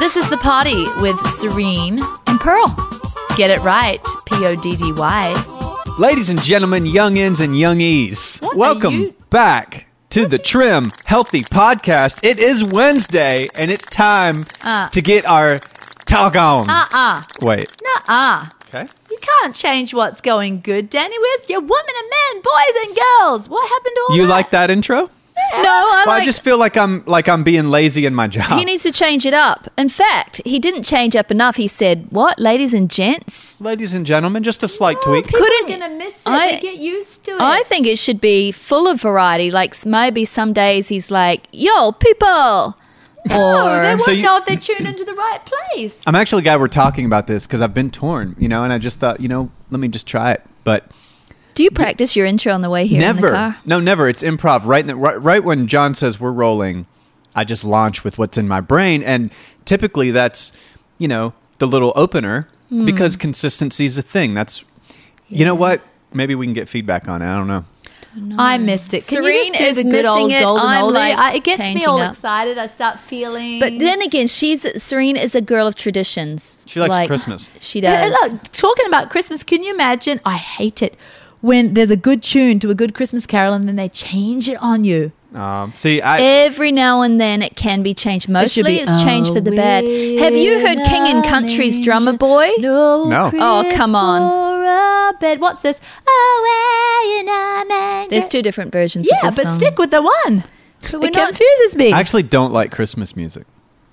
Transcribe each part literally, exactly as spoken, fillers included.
This is The Party with Serene and Pearl. Get it right, P O D D Y. Ladies and gentlemen, youngins and youngies, What are welcome you- back to the Trim Healthy Podcast. It is Wednesday, and it's time Uh. to get our talk on. Uh-uh. Wait. Nuh-uh. Okay. You can't change what's going good, Danny. Where's your women and men, boys and girls? What happened to all You that? like that intro? No, I Well, like. I just feel like I'm like I'm being lazy in my job. He needs to change it up. In fact, he didn't change up enough. He said, "What, ladies and gents?" Ladies and gentlemen, just a slight Oh, tweak. people Couldn't- are going to miss it. I- They get used to it. I think it should be full of variety. Like s- maybe some days he's like, "Yo, people," Oh, they or won't So you- know if they tune into the right place. I'm actually glad we're talking about this because I've been torn, you know, and I just thought, you know, let me just try it. But do you practice your intro on the way here in the never, car? no, never. It's improv. Right, in the, right, right when John says we're rolling, I just launch with what's in my brain, and typically that's, you know, the little opener Hmm. because consistency is a thing. That's, you know what? Maybe we can get feedback on it. I don't know. I missed it. Can you Serene just do is the good old missing it. golden I'm, oldie? like, I, it gets me changing all up. excited. I start feeling. But then again, she's Serene is a girl of traditions. She likes Like, Christmas. She Yeah, does. look, talking about Christmas, can you imagine? I hate it when there's a good tune to a good Christmas carol and then they change it on you. Um, see, I Every now and then it can be changed. should Mostly be, it's changed for the bad. Have you heard King and Country's Drummer Boy? No. No. Oh, come on. For a bed. What's this? Oh, in a manger. There's two different versions Yeah, of this but song. stick with the one. we're It not- confuses me. I actually don't like Christmas music.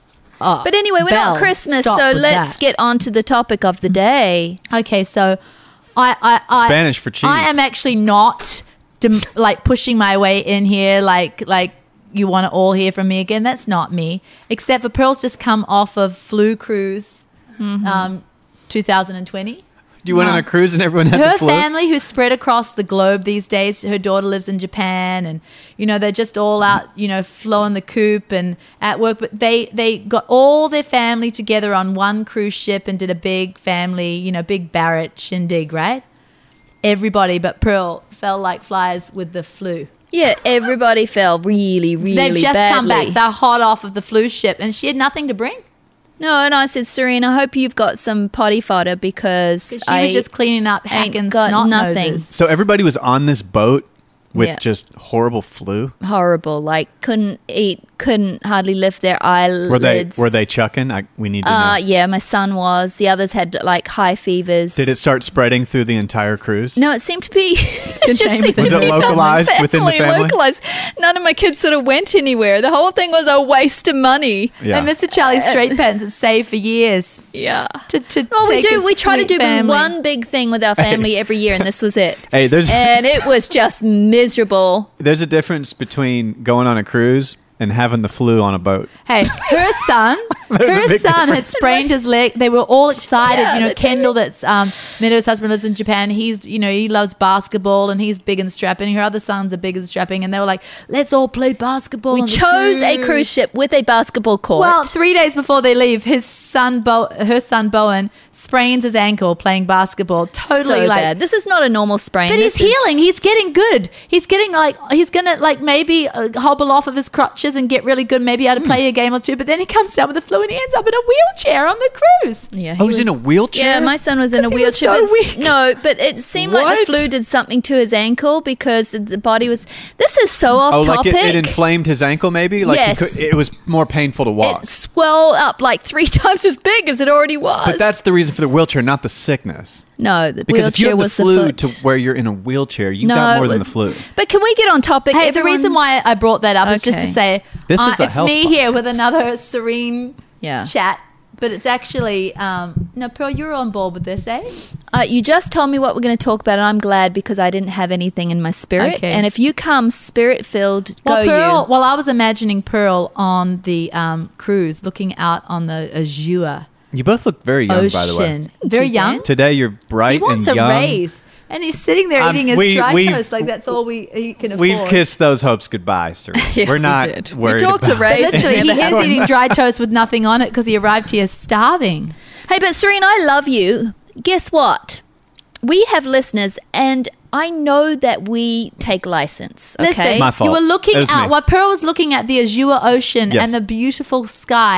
Oh, But anyway, we're Belle, not Christmas, stop so with let's that. get on to the topic of the day. Okay, so I, I, I Spanish for cheese. I am actually not dem- like pushing my way in here, like like you want to all hear from me again. That's not me. Except for Pearl's just come off of flu cruise, Mm-hmm. um, twenty twenty. You went on a cruise and everyone had Her the flu? family, who's spread across the globe these days, her daughter lives in Japan, and you know they're just all out, you know, flowing the coop and at work. But they they got all their family together on one cruise ship and did a big family, you know, big Barrett shindig, right? Everybody but Pearl fell like flies with the flu. Yeah, everybody fell really, really They've just badly. come back. They're hot off of the flu ship, and she had nothing to bring. No, and I said, Serene, I hope you've got some potty fodder because She I was just cleaning up ain't hacking got snot nothing. noses. So everybody was on this boat with Yeah. just horrible flu. horrible. Like couldn't eat, couldn't hardly lift their eyelids. Were they were they chucking? I, we need to Uh, know. yeah, my son was. The others had like high fevers. Did it start spreading through the entire cruise? No, it seemed to be. it just Contained seemed within to Was it be localized within the family? Localized. None of my kids sort of went anywhere. The whole thing was a waste of money. Yeah. And Mister Charlie's straight pants had saved for years. Yeah. To, to Well, we take do. his We try to sweet do family. one big thing with our family every year, and this was it. Hey, there's And it was just miserable. there's a difference between going on a cruise and having the flu on a boat. Hey, her son, There's a her big son had sprained his leg. They were all excited. Yeah, you know, they Kendall, that's um, Meadow's husband, lives in Japan. He's, you know, he loves basketball and he's big and strapping. Her other sons are big and strapping, and they were like, "Let's all play basketball." We on the chose a cruise ship with a basketball court. Well, three days before they leave, his son, Bo- her son Bowen, sprains his ankle playing basketball. Totally so like. bad. This is not a normal sprain. But he's This is- healing. He's getting good. He's getting like he's gonna like maybe uh, hobble off of his crutches and get really good. Maybe how to play a game or two. But then he comes down with the flu and he ends up in a wheelchair on the cruise. Yeah, Oh, he was in a wheelchair? Yeah, my son was in a 'Cause he was wheelchair. so but it's- weak. no, but it seemed like the What? flu did something to his ankle because the body was. This is so off Oh, like topic. it, it inflamed his ankle, maybe. Like Yes. he could, it was more painful to walk. It swelled up like three times as big as it already was. But that's the reason for the wheelchair, not the sickness. no, the Because if you wheelchair have the was flu the foot. to where you're in a wheelchair, you no, got more it than the was- flu. But can we get on topic? Hey, Everyone- the reason why I brought that up is just to Okay. say This uh, is a it's health me podcast. here with another serene Yeah. chat. But it's actually um, no, Pearl, you're on board with this, eh? Uh, you just told me what we're going to talk about, and I'm glad because I didn't have anything in my spirit. Okay. And if you come spirit filled, Well, go Pearl. you. Well, I was imagining Pearl on the um, cruise, looking out on the azure You both look very young, ocean. by the way. Very you, young. Dan. Today you're He bright wants and a young. raise, and he's sitting there Um, eating his we- dry we've- toast like that's all we he can afford. We've kissed those hopes goodbye, sir. Yeah, We're we not did. We worried talked about to Ray. it. Literally, he Never is had eating dry toast with nothing on it because he arrived here starving. Hey, but Serene, I love you. Guess what? We have listeners, and I know that we take license. Okay, Listen, my fault. you were looking It was out me. while Pearl was looking at the azure ocean Yes. and the beautiful sky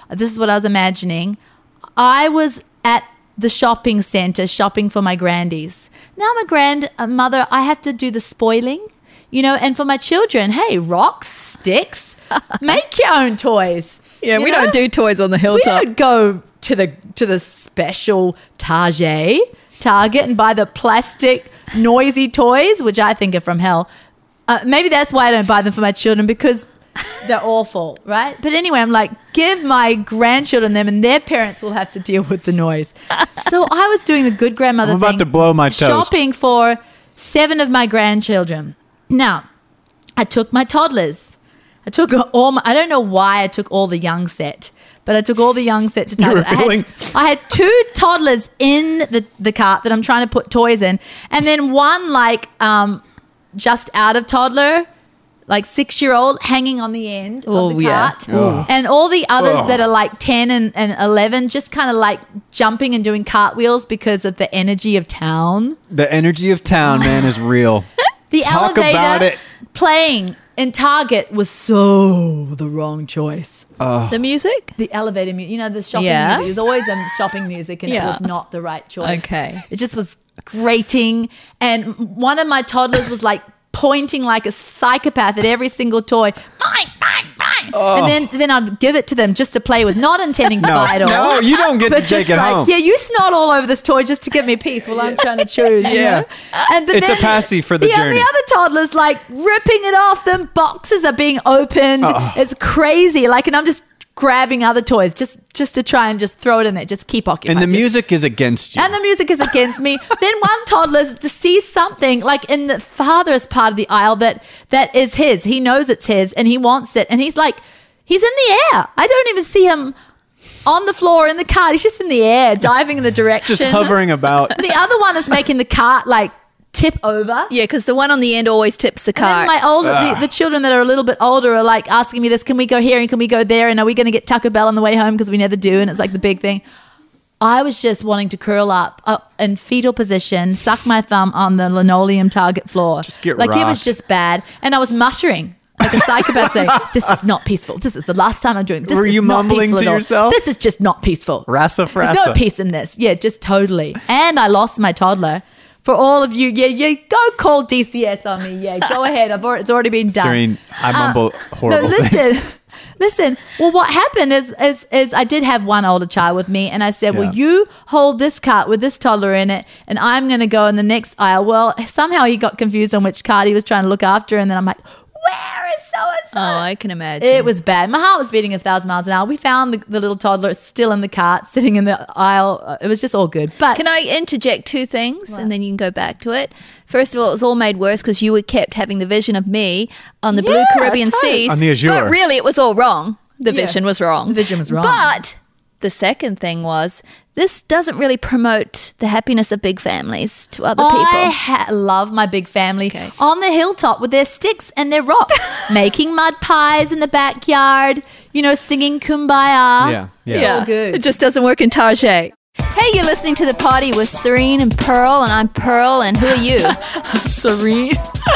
this is what I was imagining. I was at the shopping center shopping for my grandies. Now I'm a grandmother. I have to do the spoiling, you know, and for my children, hey, rocks, sticks, make your own toys. Yeah, You we know? don't do toys on the We hilltop. don't go to the to the special Target, Target and buy the plastic noisy toys, which I think are from hell. Uh, maybe that's why I don't buy them for my children, because they're awful, right? But anyway, I'm like, give my grandchildren them, and their parents will have to deal with the noise. So I was doing the good grandmother I'm about thing, to blow my toast. shopping for seven of my grandchildren. Now, I took my toddlers. I took all my, I don't know why I took all the young set, but I took all the young set to You were Target. I had- feeling- I had two toddlers in the, the cart that I'm trying to put toys in, and then one like um, just out of toddler, like six-year-old hanging on the end Oh, of the yeah. cart. Ugh. And all the others Ugh. that are like ten and, and eleven just kind of like jumping and doing cartwheels because of the energy of town. The energy of town, man, is real. The Talk elevator about it. playing in Target was so the wrong choice. The music? The elevator music, you know, the shopping Yeah. music. There's always a shopping music, and Yeah. it was not the right choice. Okay. It just was grating. And one of my toddlers was like pointing like a psychopath at every single toy. Mine, mine, mine. And then, then I'd give it to them just to play with, not intending to No, buy it all. no, you don't get but to take just it like, home. yeah, you snot all over this toy just to give me peace while I'm trying to choose. you Yeah. know? And but It's a then passy for the yeah, journey. the other toddlers like ripping it off. Them boxes are being opened. Oh. It's crazy. Like, and I'm just grabbing other toys just just to try and just throw it in there. Just keep occupied. And the Just- music is against you. and the music is against me. Then one toddler to see something like in the farthest part of the aisle that that is his. He knows it's his and he wants it. And he's like, he's in the air. I don't even see him on the floor in the cart. He's just in the air, diving in the direction. Just hovering about. The other one is making the cart like tip over. Yeah, because the one on the end always tips the And then cart. my older, the, the children that are a little bit older are like asking me this, can we go here and can we go there? And are we going to get Taco Bell on the way home? Because we never do. And it's like the big thing. I was just wanting to curl up, up in fetal position, suck my thumb on the linoleum Target floor. Just get like it was rocked. just bad. And I was muttering like a psychopath saying, this is not peaceful. This is the last time I'm doing this. Were is you not mumbling peaceful to at all. yourself? This is just not peaceful. Rasa There's no frasa. peace in this. Yeah, just totally. And I lost my toddler. For all of you, yeah, yeah, go call D C S on me. Yeah, go ahead. I've already, it's already been done. Serene, I mumble horrible no, listen, things. listen. Well, what happened is, is, is I did have one older child with me, and I said, Yeah. "Well, you hold this cart with this toddler in it, and I'm going to go in the next aisle." Well, somehow he got confused on which cart he was trying to look after, and then I'm like, "Where is so and so?" oh, I can imagine. It was bad. My heart was beating a thousand miles an hour. We found the, the little toddler still in the cart, sitting in the aisle. Uh, It was just all good. But Can I interject two things and then you can go back to it? First of all, it was all made worse because you were kept having the vision of me on the blue Yeah, Caribbean totally. seas. On the Azure. But really, it was all wrong. The Yeah. vision was wrong. The vision was wrong. But the second thing was this doesn't really promote the happiness of big families to other I people. ha- love my big family Okay. on the hilltop with their sticks and their rocks, making mud pies in the backyard, you know, singing Kumbaya. Yeah, yeah. It's all good. It just doesn't work in Target. Hey, you're listening to The Party with Serene and Pearl, and I'm Pearl, and who are you? Serene.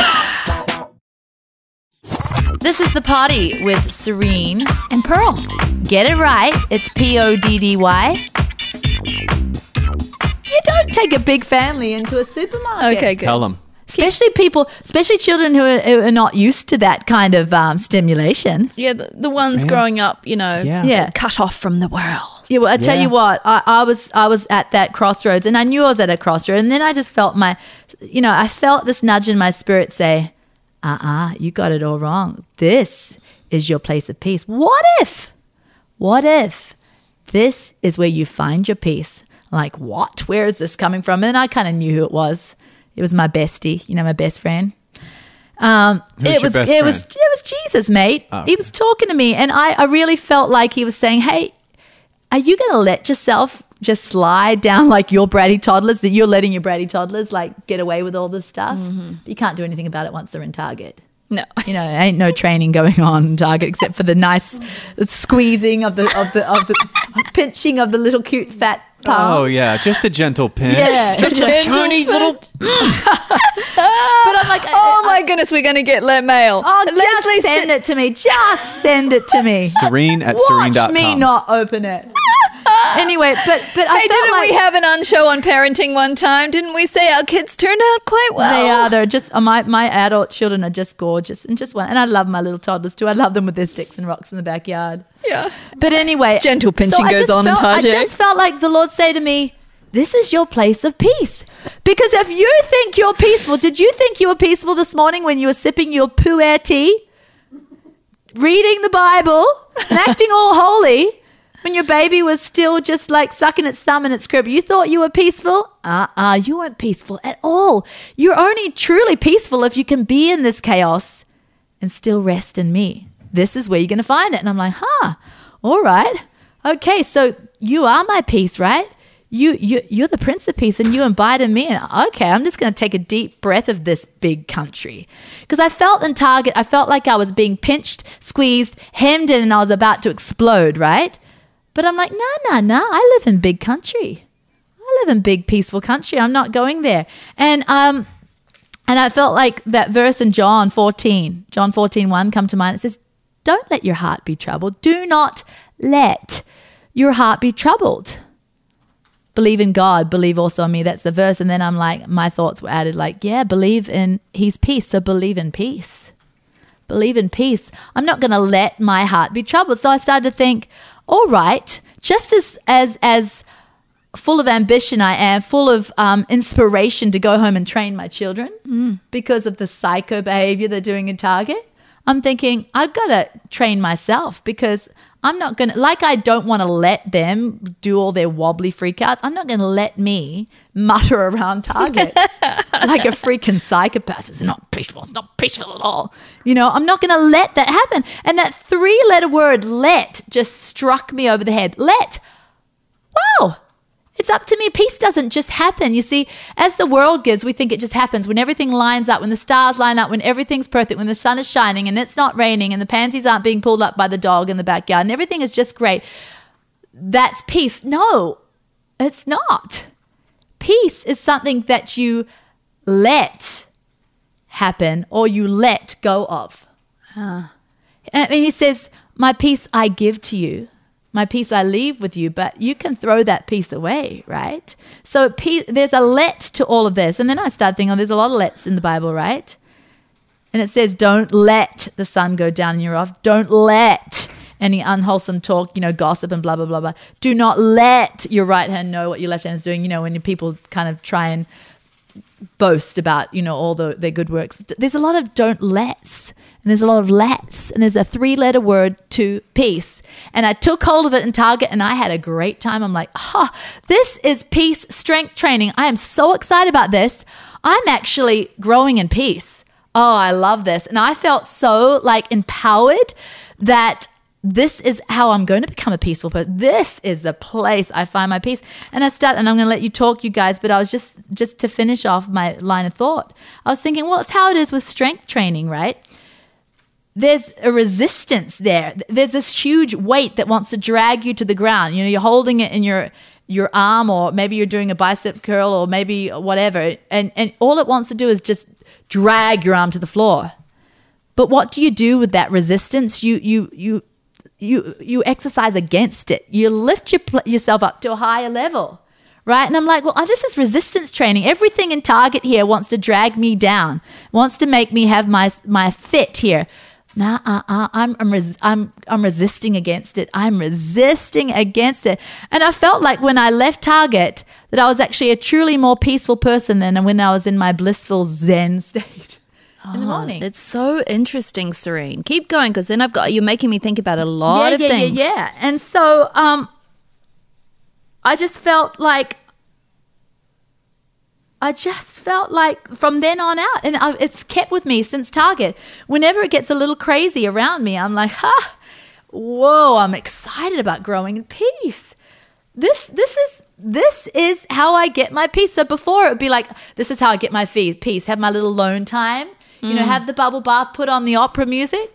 This is The Party with Serene. And Pearl. Get it right. It's P O D D Y. You don't take a big family into a supermarket. Okay, good. Tell them. Especially people, especially children who are, who are not used to that kind of um, stimulation. Yeah, the, the ones Yeah. growing up, you know, Yeah. Yeah. cut off from the world. Yeah, well, I tell Yeah. you what, I, I was I was at that crossroads, and I knew I was at a crossroad, and then I just felt my, you know, I felt this nudge in my spirit say, "Uh-uh, you got it all wrong. This is your place of peace. What if, what if this is where you find your peace?" Like, what? Where is this coming from? And I kind of knew who it was. It was my bestie, you know, my best friend. Um, Who's it your was best it was friend? it was Jesus, mate. Oh, He was talking to me, and I, I really felt like he was saying, "Hey, are you going to let yourself just slide down like your bratty toddlers, that you're letting your bratty toddlers like get away with all this stuff? You can't do anything about it once they're in Target. No. You know, there ain't no training going on in Target except for the nice squeezing of the of the of the pinching of the little cute fat palms. Oh yeah, just a gentle pinch. Yeah. Just a tiny little. But I'm like, Oh my goodness, we're going to get let mail. oh, just Leslie send said- it to me. Just send it to me. Serene at serene dot Watch com. me not open it. Anyway, but but I Hey, felt didn't like we have an unshow on parenting one time? Didn't we say our kids turned out quite well? they are. They're just uh, my my adult children are just gorgeous and just one. And I love my little toddlers too. I love them with their sticks and rocks in the backyard. Yeah. But anyway, Gentle pinching I goes just on in felt, I Tajik. just felt like the Lord say to me, "This is your place of peace." Because if you think you're peaceful, did you think you were peaceful this morning when you were sipping your pu'er tea, reading the Bible, and acting all holy? When your baby was still just like sucking its thumb in its crib, you thought you were peaceful? Uh-uh, you weren't peaceful at all. You're only truly peaceful if you can be in this chaos and still rest in me. This is where you're going to find it. And I'm like, huh, all right. Okay, so you are my peace, right? You, you, you're the Prince of Peace and you abide in me. And okay, I'm just going to take a deep breath of this big country. Because I felt in Target, I felt like I was being pinched, squeezed, hemmed in, and I was about to explode, right? But I'm like, no, no, no, I live in big country. I live in big, peaceful country. I'm not going there. And um, and I felt like that verse in John fourteen, John fourteen one come to mind. It says, don't let your heart be troubled. Do not let your heart be troubled. Believe in God, believe also in me. That's the verse. And then I'm like, my thoughts were added like, yeah, believe in his peace. So believe in peace. Believe in peace. I'm not going to let my heart be troubled. So I started to think, all right, just as as as full of ambition I am, full of um, inspiration to go home and train my children mm. because of the psycho behavior they're doing in Target, I'm thinking I've got to train myself because I'm not going to, like I don't want to let them do all their wobbly freakouts. I'm not going to let me mutter around Target like a freaking psychopath. It's not peaceful. It's not peaceful at all. You know, I'm not going to let that happen. And that three-letter word, let, just struck me over the head. Let. Wow. It's up to me. Peace doesn't just happen. You see, as the world gives, we think it just happens when everything lines up, when the stars line up, when everything's perfect, when the sun is shining and it's not raining and the pansies aren't being pulled up by the dog in the backyard and everything is just great. That's peace. No, it's not. Peace is something that you let happen or you let go of. Uh. I mean, he says, my peace I give to you. My peace I leave with you, but you can throw that peace away, right? So peace, there's a let to all of this. And then I started thinking, oh, there's a lot of lets in the Bible, right? And it says, don't let the sun go down in your wrath. Don't let any unwholesome talk, you know, gossip and blah, blah, blah, blah. Do not let your right hand know what your left hand is doing. You know, when people kind of try and boast about, you know, all the, their good works. There's a lot of don't lets. And there's a lot of lets, and there's a three-letter word to peace. And I took hold of it in Target, and I had a great time. I'm like, ah, oh, this is peace strength training. I am so excited about this. I'm actually growing in peace. Oh, I love this. And I felt so like empowered that this is how I'm going to become a peaceful person. This is the place I find my peace. And I start, and I'm going to let you talk, you guys, but I was just, just to finish off my line of thought, I was thinking, well, it's how it is with strength training, right? There's a resistance there. There's this huge weight that wants to drag you to the ground. You know, you're holding it in your your arm, or maybe you're doing a bicep curl, or maybe whatever. And and all it wants to do is just drag your arm to the floor. But what do you do with that resistance? You you you you you exercise against it. You lift your, yourself up to a higher level. Right? And I'm like, well, this is resistance training. Everything in Target here wants to drag me down, wants to make me have my my fit here. Nah, uh, uh, I'm I'm, res- I'm I'm resisting against it. I'm resisting against it. And I felt like when I left Target that I was actually a truly more peaceful person than when I was in my blissful Zen state in the morning. It's so interesting, Serene. Keep going, because then I've got you're making me think about a lot yeah, of yeah, things. Yeah, yeah, And so um, I just felt like. I just felt like from then on out, and I, it's kept with me since Target. Whenever it gets a little crazy around me, I'm like, ha, whoa, I'm excited about growing in peace. This this is this is how I get my peace. So before it would be like, this is how I get my fee- peace. Have my little alone time, you mm. know, have the bubble bath, put on the opera music.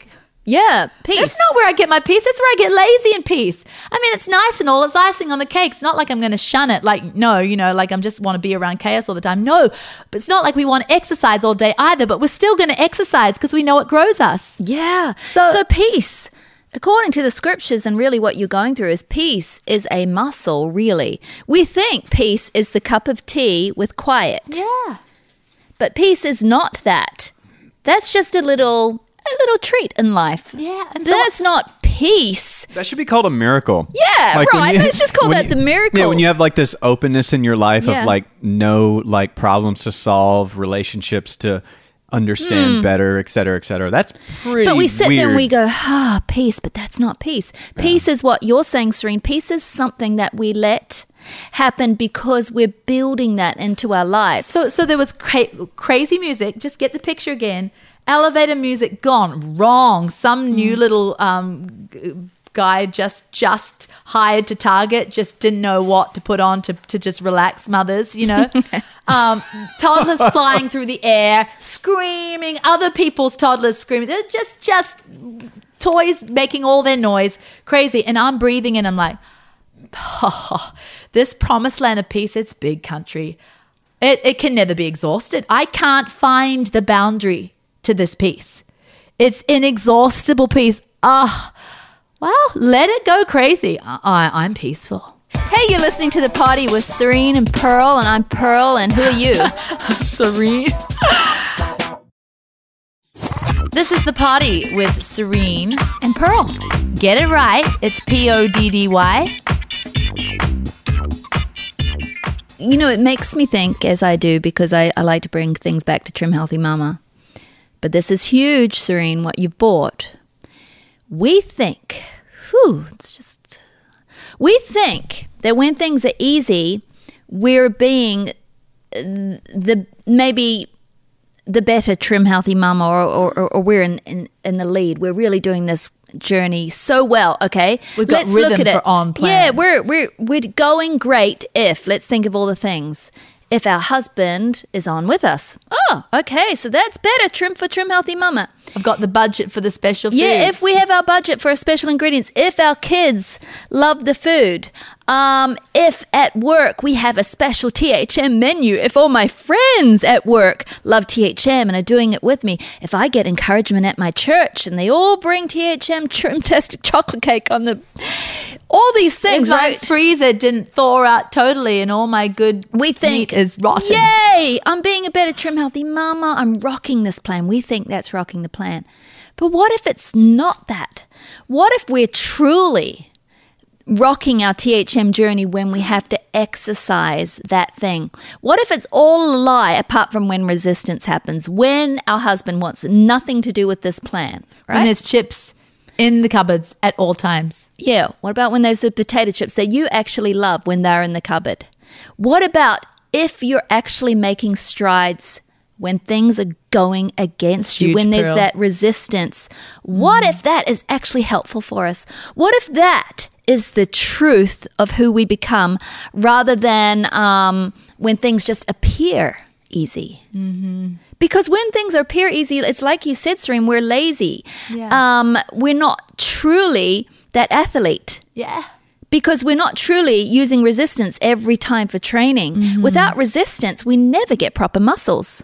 Yeah, peace. That's not where I get my peace. That's where I get lazy in peace. I mean, it's nice and all. It's icing on the cake. It's not like I'm going to shun it. Like, no, you know, like I'm just want to be around chaos all the time. No, but it's not like we want to exercise all day either, but we're still going to exercise because we know it grows us. Yeah. So- So, peace, according to the scriptures and really what you're going through is peace is a muscle, really. We think peace is the cup of tea with quiet. Yeah. But peace is not that. That's just a little a little treat in life. Yeah, and so- That's not peace. That should be called a miracle. Yeah, when right. Let's just call when that you- the miracle. Yeah, when you have like this openness in your life Yeah. of like no like problems to solve, relationships to understand better, et cetera, et cetera. That's pretty Hmm. But we sit weird. there and we go, ah, peace, but that's not peace. Peace is what you're saying, Serene. Peace is something that we let happen because we're building that into our lives. So, so there was cra- crazy music. Just get the picture again. Elevator music gone wrong. Some new little um, g- guy just just hired to Target just didn't know what to put on to to just relax mothers. You know, um, toddlers flying through the air, screaming. Other people's toddlers screaming. They're just just toys making all their noise. Crazy. And I'm breathing in. I'm like, oh, this promised land of peace. It's big country. It, it can never be exhausted. I can't find the boundary to this peace. It's inexhaustible peace. Ah, well, let it go crazy. I, I, I'm peaceful. Hey, you're listening to The Party with Serene and Pearl, and I'm Pearl, and who are you? Serene. This is The Party with Serene. And Pearl. Get it right. It's P O D D Y. You know, it makes me think, as I do, because I, I like to bring things back to Trim Healthy Mama. But this is huge, Serene, what you've bought. We think, whew, it's just, we think that when things are easy, we're being the, maybe the better Trim Healthy Mama, or, or, or we're in, in, in the lead. We're really doing this journey so well. Okay, We've got let's rhythm look at for it. on plan. Yeah, we're we're we're going great. If let's think of all the things. If our husband is on with us. Oh, okay. So that's better. Trim for Trim Healthy Mama. I've got the budget for the special foods. Yeah, if we have our budget for our special ingredients, if our kids love the food, um, if at work we have a special T H M menu, if all my friends at work love T H M and are doing it with me, if I get encouragement at my church and they all bring T H M trim-tastic chocolate cake on the... All these things, if my right? freezer didn't thaw out totally and all my good We think, meat is rotten. yay, I'm being a better Trim Healthy Mama. I'm rocking this plan. We think that's rocking the plan. But what if it's not that? What if we're truly rocking our T H M journey when we have to exercise that thing? What if it's all a lie apart from when resistance happens, when our husband wants nothing to do with this plan, right? And there's chips in the cupboards at all times. Yeah. What about when those are potato chips that you actually love when they're in the cupboard? What about if you're actually making strides when things are going against you, Huge, when there's Pearl. that resistance? What if that is actually helpful for us? What if that is the truth of who we become rather than um, when things just appear easy? Mm-hmm. Because when things appear easy, it's like you said, Serene, we're lazy. Yeah. Um, we're not truly that athlete. Yeah. Because we're not truly using resistance every time for training. Mm-hmm. Without resistance, we never get proper muscles.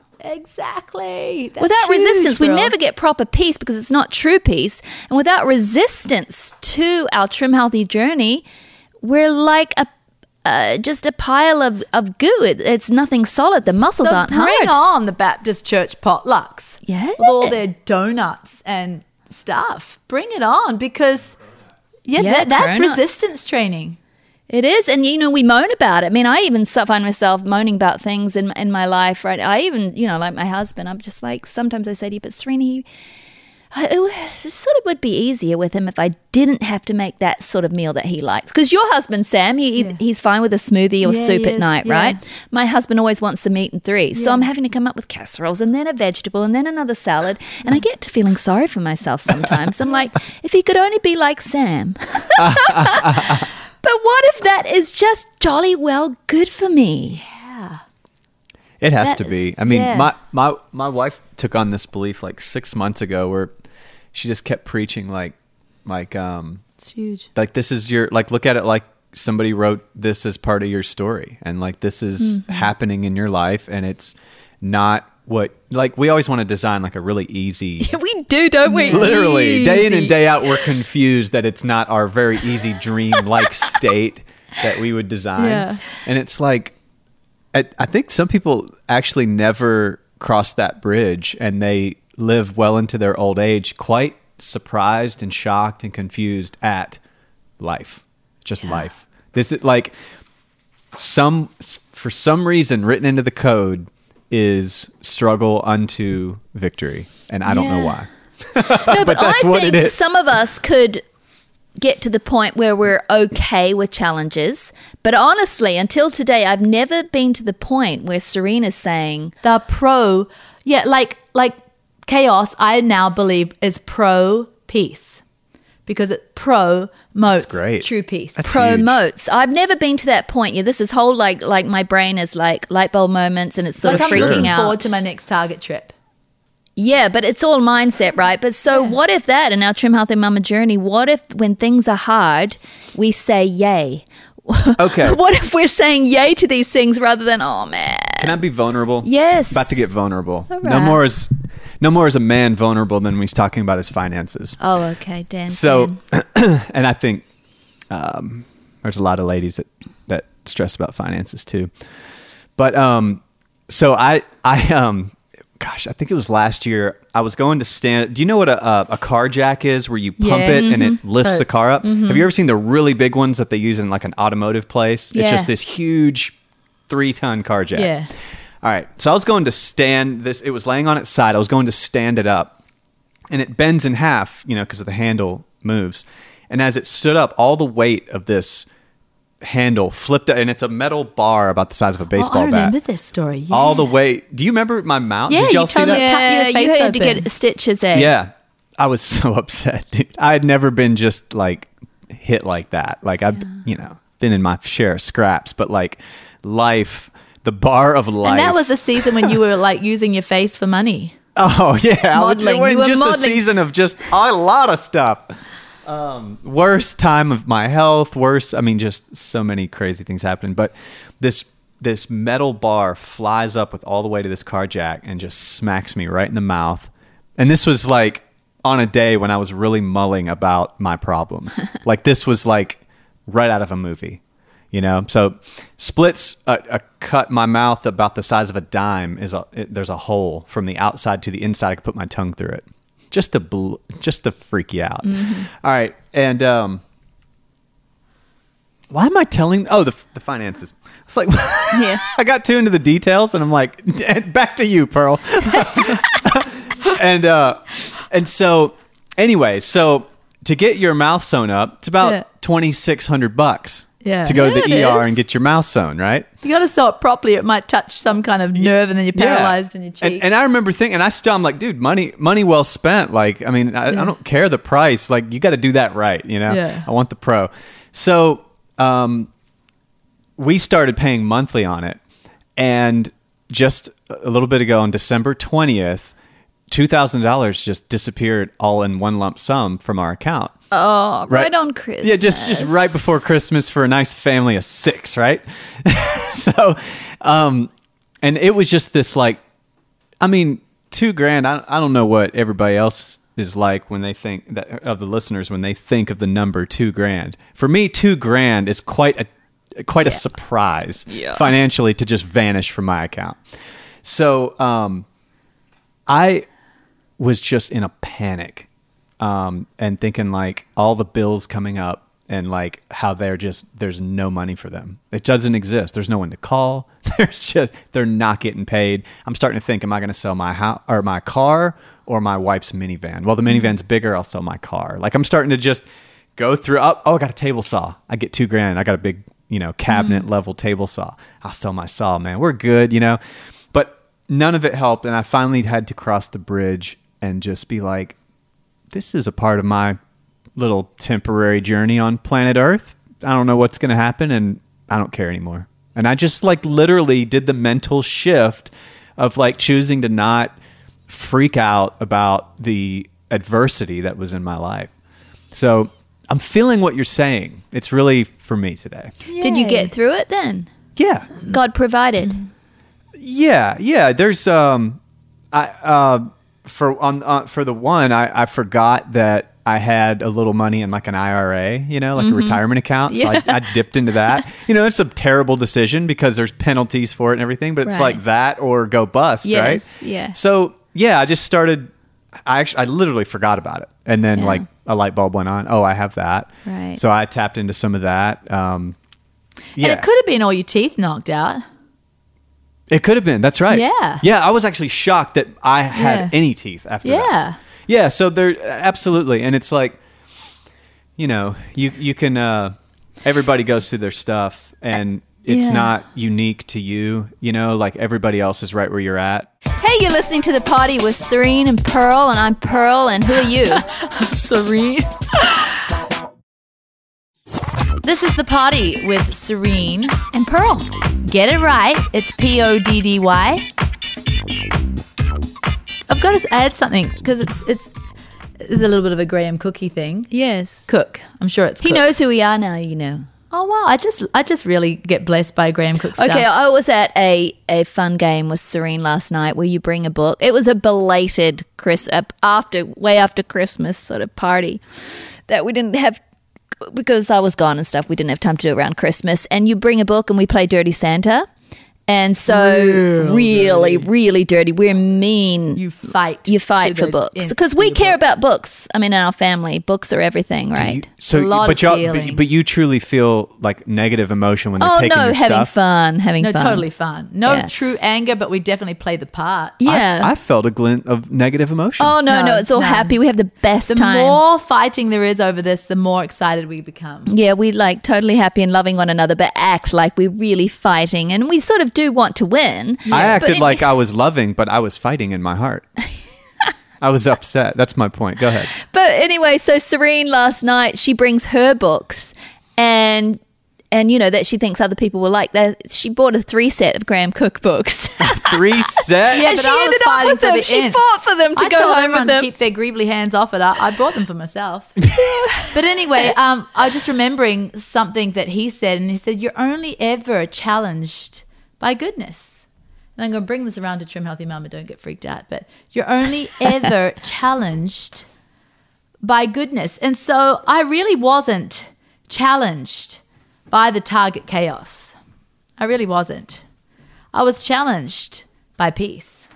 Exactly. That's Without huge, resistance, we bro. never get proper peace because it's not true peace. And without resistance to our Trim Healthy journey, we're like a uh, just a pile of, of goo. It, it's nothing solid. The muscles So aren't bring hard. on the Baptist church potlucks. Yeah. With all their donuts and stuff. Bring it on because, yeah, Yeah, that, that's Corona. resistance training. It is, and you know, we moan about it. I mean, I even so- find myself moaning about things in in my life, right? I even, you know, like my husband, I'm just like, sometimes I say to you, but Serena, he, I, it, was, it sort of would be easier with him if I didn't have to make that sort of meal that he likes. Because your husband, Sam, he Yeah. he's fine with a smoothie or Yeah, soup he at is, night, yeah. right? My husband always wants the meat and three, so Yeah. I'm having to come up with casseroles and then a vegetable and then another salad, and I get to feeling sorry for myself sometimes. I'm like, if he could only be like Sam. But what if that is just jolly well good for me? Yeah. It has That to is- be. I mean, yeah. my, my my wife took on this belief like six months ago where she just kept preaching like, like, um, It's huge. like this is your, like, look at it like somebody wrote this as part of your story. And like, this is Mm-hmm. happening in your life, and it's not what, like, we always want to design like a really easy, We do, don't we? literally day in and Easy. day out, we're confused that it's not our very easy dream-like state that we would design. Yeah. And it's like, I, I think some people actually never cross that bridge, and they live well into their old age quite surprised and shocked and confused at life, just life. This is like some, for some reason, written into the code is struggle unto victory, and I don't know Yeah. why. No, but, that's I what it think is. some of us could get to the point where we're okay with challenges. But honestly, until today, I've never been to the point where Serena's saying, The pro, yeah, like like chaos. I now believe is pro peace because it promotes That's great. true peace. That's huge. promotes. I've never been to that point. Yeah, this is whole like like my brain is like light bulb moments, and it's sort like of I'm freaking looking out. forward to my next Target trip. Yeah, but it's all mindset, right? But so Yeah. what if that in our Trim Healthy Mama journey, what if when things are hard, we say yay? Okay. What if we're saying yay to these things rather than, oh man? Can I be vulnerable? Yes. About to get vulnerable. All No right. more is no more is a man vulnerable than when he's talking about his finances. Oh, okay, Dan. So, Dan. and I think um, there's a lot of ladies that, that stress about finances too. But um, so I I um, gosh, I think it was last year. I was going to stand. Do you know what a a, a car jack is? Where you pump Yeah. it and it lifts the Totes. car up. Have you ever seen the really big ones that they use in like an automotive place? It's Yeah. just this huge three ton car jack. Yeah. All right. So I was going to stand this. It was laying on its side. I was going to stand it up, and it bends in half, you know, because the handle moves. And as it stood up, all the weight of this handle flipped, and it's a metal bar about the size of a Oh, baseball I remember bat. this story. Yeah. All the weight. Do you remember my mouth? Yeah, Did y'all you see told that? me- cut yeah, your you face had to open. get stitches, eh? Yeah. I was so upset, dude. I had never been just like hit like that. Like I've, you know, been in my share of scraps, but like life, the bar of life. And that was the season when you were like using your face for money. Oh yeah, I was- Modeling. It wasn't You were just a modeling. season of just a lot of stuff. Um, worst time of my health. Worst. I mean, just so many crazy things happening. But this this metal bar flies up with all the way to this car jack and just smacks me right in the mouth. And this was like on a day when I was really mulling about my problems. Like this was like right out of a movie. You know, so splits a, a cut my mouth about the size of a dime is a it, there's a hole from the outside to the inside. I could put my tongue through it, just to bl- just to freak you out. All right, and um, why am I telling? Oh, the the finances. It's like Yeah. I got too into the details, and I'm like, back to you, Pearl. and uh, and so anyway, so to get your mouth sewn up, it's about Yeah. twenty-six hundred bucks. Yeah. To go to Yeah, the it E R is. and get your mouth sewn, right? You got to sew it properly. It might touch some kind of nerve, and then you're paralyzed in your cheek. And, and I remember thinking, and I still, I'm like, dude, money, money well spent. Like, I mean, I, Yeah. I don't care the price. Like, you got to do that right, you know? Yeah. I want the pro. So, um, we started paying monthly on it, and just a little bit ago on December twentieth, two thousand dollars just disappeared all in one lump sum from our account. Oh, right, on Christmas. Yeah, just just right before Christmas for a nice family of six, right? So, um, and it was just this like, I mean, two grand. I I don't know what everybody else is like when they think that of the listeners when they think of the number two grand. For me, two grand is quite a quite a Yeah. surprise Yeah. financially to just vanish from my account. So, um, I was just in a panic. Um, and thinking like all the bills coming up and like how they're just, there's no money for them. It doesn't exist. There's no one to call. There's just, they're not getting paid. I'm starting to think, am I going to sell my house or my car or my wife's minivan? Well, the minivan's bigger. I'll sell my car. Like I'm starting to just go through, oh, oh I got a table saw. I get two grand. I got a big, you know, cabinet level table saw. I'll sell my saw, man. We're good, you know, but none of it helped. And I finally had to cross the bridge and just be like, this is a part of my little temporary journey on planet Earth. I don't know what's going to happen and I don't care anymore. And I just like literally did the mental shift of like choosing to not freak out about the adversity that was in my life. So I'm feeling what you're saying. It's really for me today. Did you Yay. get through it then? Yeah. God provided. Yeah. Yeah. There's, um, I, uh, for, on, uh, for the one, I, I forgot that I had a little money in like an I R A, you know, like mm-hmm. a retirement account. So Yeah. I, I dipped into that. You know, it's a terrible decision because there's penalties for it and everything, but it's Right. like that or go bust, Yes, right? yeah. So yeah, I just started, I actually, I literally forgot about it. And then Yeah. like a light bulb went on. Oh, I have that. Right. So I tapped into some of that. Um, yeah. And it could have been all your teeth knocked out. It could have been. That's right. Yeah. Yeah. I was actually shocked that I had Yeah. any teeth after that. Yeah. Yeah. So there, absolutely. And it's like, you know, you, you can, uh, everybody goes through their stuff and it's Yeah. not unique to you, you know, like everybody else is right where you're at. Hey, you're listening to The Party with Serene and Pearl, and I'm Pearl, and who are you? Serene. This is The Party with Serene. And Pearl. Get it right. It's P O D D Y. I've got to add something because it's it's it's a little bit of a Graham Cookie thing. Yes. Cook. I'm sure it's He Cook. knows who we are now, you know. Oh wow! I just I just really get blessed by Graham Cook stuff. Okay, I was at a, a fun game with Serene last night where you bring a book. It was a belated Chris uh, after way after Christmas sort of party that we didn't have because I was gone and stuff. We didn't have time to do around Christmas. And you bring a book and we play Dirty Santa. And so Real really, dirty. really dirty. We're mean. You fight. You fight to for the books nth because we with care book. about books. I mean, in our family, books are everything, right? You- so, A lot but of y'all, stealing. but, but you truly feel like negative emotion when they're Oh taking no, your having stuff. fun, having No, fun. totally fun. No Yeah. true anger, but we definitely play the part. Yeah. I, I felt a glint of negative emotion. oh no, no, No, it's all none. happy. We have the best The time. more fighting there is over this, the more excited we become. Yeah, we like totally happy and loving one another, but act like we're really fighting, and we sort of do want to win. I acted But it- like I was loving, but I was fighting in my heart. I was upset. That's my point. Go ahead. But anyway, so Serene last night, she brings her books, and and you know that she thinks other people will like that. She bought a three set of Graham Cook books. Three sets. Yeah, And but she I was ended up fighting with for them. the She end. fought for them to I go told home everyone with them. to keep their greebly hands off it. I, I bought them for myself. But anyway, um, I was just remembering something that he said, and he said, "You're only ever challenged by goodness." And I'm going to bring this around to Trim Healthy Mama. Don't get freaked out. But you're only ever challenged by goodness. And so I really wasn't challenged by the Target chaos. I really wasn't. I was challenged by peace.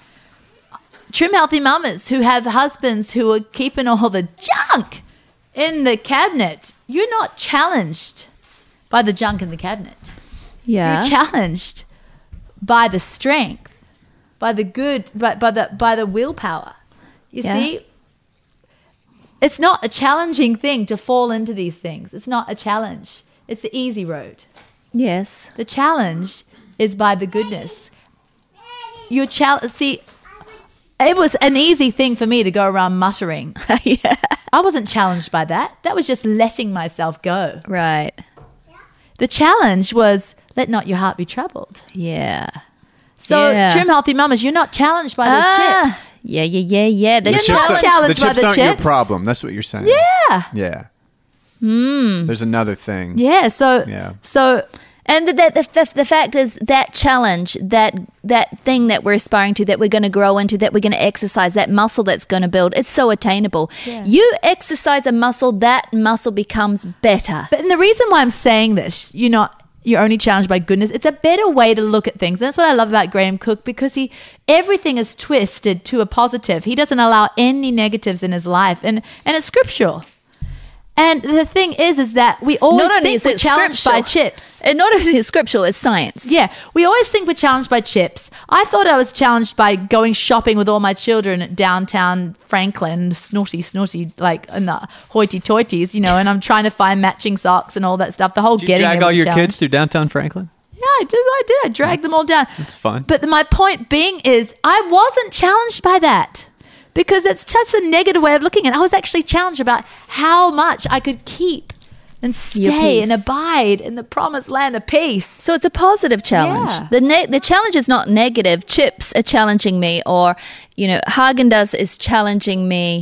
Trim Healthy Mamas who have husbands who are keeping all the junk in the cabinet. You're not challenged by the junk in the cabinet. Yeah, You're challenged by the strength, by the good, by, by the by the willpower. You Yeah. see, it's not a challenging thing to fall into these things. It's not a challenge. It's the easy road. yes, The challenge is by the goodness. Your chal- see, it was an easy thing for me to go around muttering. yeah, I wasn't challenged by that. That was just letting myself go. right, The challenge was let not your heart be troubled. yeah. So, Yeah. Trim Healthy Mamas, you're not challenged by those Ah, chips. yeah, yeah, yeah, yeah. The You're The not chips, challenge. are, challenged the by chips the aren't your chips. problem. That's what you're saying. Yeah. Yeah. Hmm. There's another thing. Yeah. So, Yeah. so And the, the, the, the fact is that challenge, that that thing that we're aspiring to, that we're going to grow into, that we're going to exercise, that muscle that's going to build, it's so attainable. Yeah. You exercise a muscle, that muscle becomes better. But and the reason why I'm saying this, you're not you're only challenged by goodness. It's a better way to look at things. That's what I love about Graham Cook, because he everything is twisted to a positive. He doesn't allow any negatives in his life, and and it's scriptural. And the thing is, is that we always Not only think is we're it challenged by scriptural, chips. and not only is scriptural, it's science. Yeah, we always think we're challenged by chips. I thought I was challenged by going shopping with all my children at downtown Franklin, snotty, snotty, like in the hoity-toities, you know, and I'm trying to find matching socks and all that stuff. The whole Did you getting drag there all was a your challenge. kids through downtown Franklin? Yeah, I did. I did. I dragged them all down. That's fun. But my point being is, I wasn't challenged by that, because it's such a negative way of looking at it. I was actually challenged about how much I could keep and stay peace. and abide in the promised land of peace. So it's a positive challenge. Yeah. The ne- the challenge is not negative. Chips are challenging me, or you know, Haagen-Dazs is challenging me.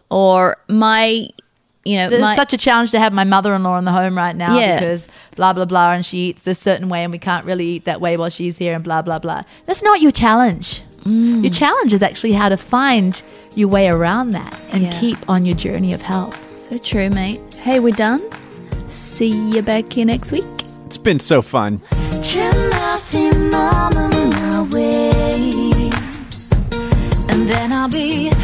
or my, you know, It's my, such a challenge to have my mother-in-law in the home right now Yeah. because blah, blah, blah, and she eats this certain way and we can't really eat that way while she's here and blah, blah, blah. That's not your challenge. Mm. Your challenge is actually how to find your way around that and Yeah. keep on your journey of health. so true, mate. Hey, we're done. See you back here next week. It's been so fun. Trim healthy mama my way, and then I'll be